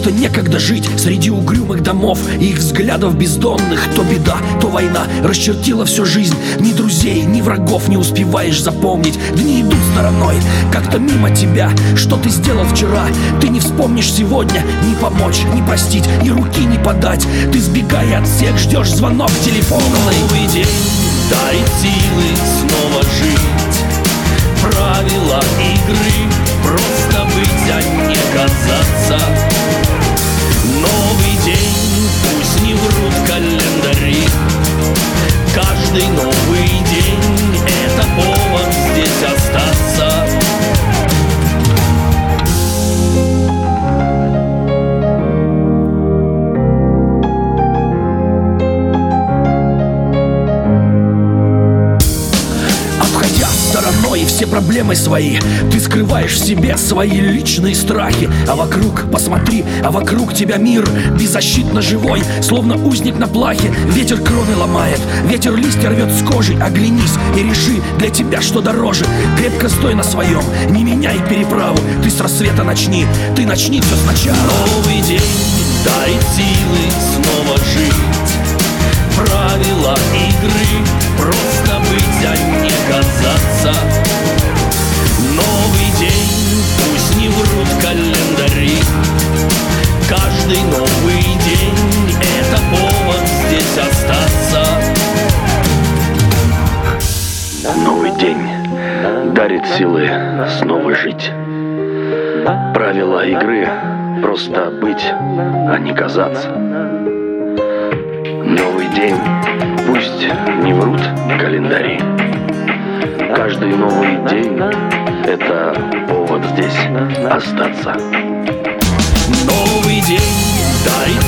Кому-то некогда жить среди угрюмых домов и их взглядов бездонных. То беда, то война расчертила всю жизнь. Ни друзей, ни врагов не успеваешь запомнить. Дни идут стороной, как-то мимо тебя. Что ты сделал вчера, ты не вспомнишь сегодня. Ни помочь, ни простить, и руки не подать. Ты, сбегая от всех, ждешь звонок телефонный. Новый день дарит силы снова жить. Правила игры просто быть, а не казаться. Новый день, пусть не врут календари. Каждый новый день — это повод здесь остаться. И все проблемы свои ты скрываешь в себе, свои личные страхи. А вокруг, посмотри, а вокруг тебя мир беззащитно живой, словно узник на плахе. Ветер кроны ломает, ветер листья рвет с кожи. Оглянись и реши для тебя, что дороже. Крепко стой на своем, не меняй переправу. Ты с рассвета начни, ты начни все сначала. Новый день дарит силы снова жить. Правила игры просто быть, а не казаться. Новый день, пусть не врут календари. Каждый новый день — это повод здесь остаться. Новый день дарит силы снова жить. Правила игры просто быть, а не казаться. Новый день, пусть не врут календари. Каждый новый день — это повод здесь остаться. Новый день дарит